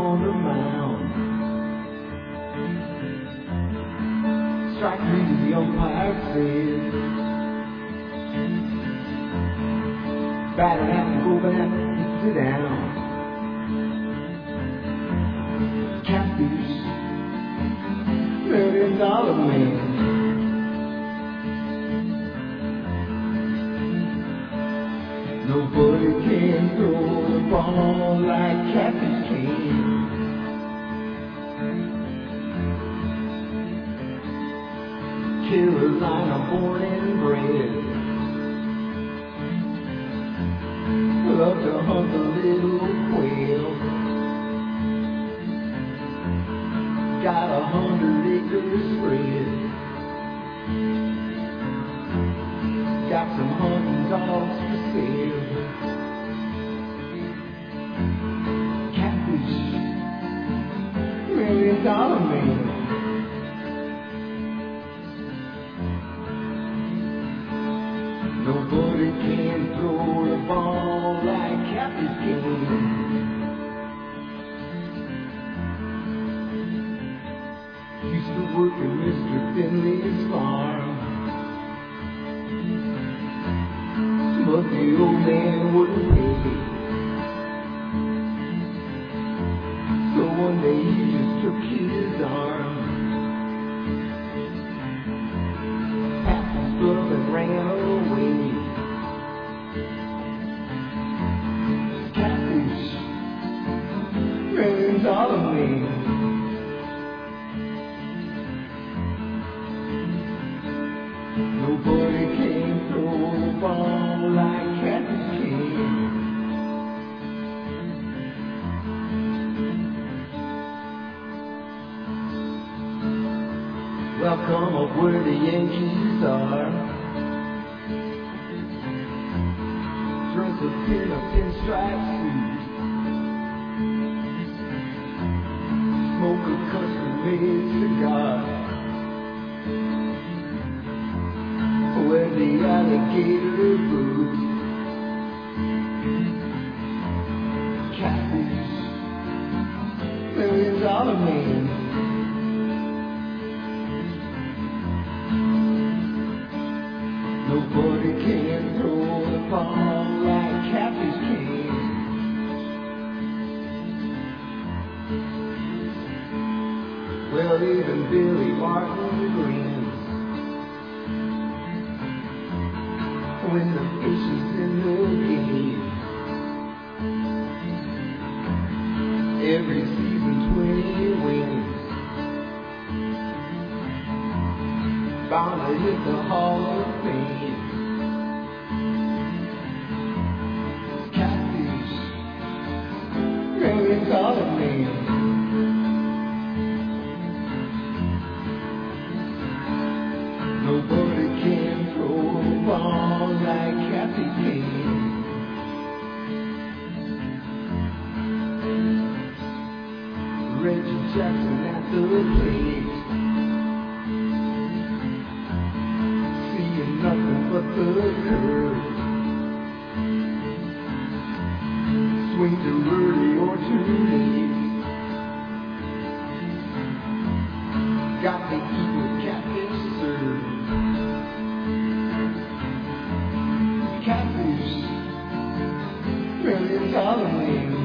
on the mound. Strike three, the umpire says. Batter have to go back and sit down. Catfish, $1 million man. Nobody can throw the ball like Catfish can. Carolina born and bred. Love to hunt the little quail. Got 100-acre spread. Got some hunting dogs for sale. Catfish, $1 million man. Nobody can throw the ball like Catfish can. Used to work at Mr. Finley's farm, but the old man wouldn't pay. So one day he just took his arm, packed his stuff and ran away. Catfish, $1 million man. Nobody can throw the ball like Catfish can. Welcome up where the Yankees are. Dress up in a pinstripe suit. Smoke a custom-made cigar. Wear the alligator boots. Catfish, $1 million man. Nobody can throw the ball like Catfish can. Well, even Billy Martin grins when the fish is in the game. Every season 20 wins. Bound to hit the Hall of Fame. Catfish, $1 million man. Nobody can throw the ball like Catfish can. Reggie Jackson at the plate, seeing nothing but the curve. Swing too early or too late. Got to eat what Catfish serve. Catfish, $1 million man.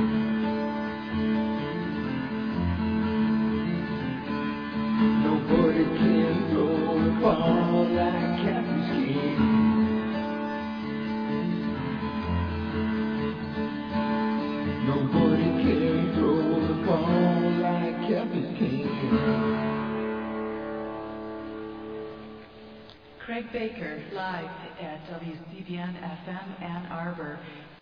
Nobody can throw the ball like Catfish can. Nobody can throw the ball like Catfish can. Craig Baker, live at WCBN FM Ann Arbor.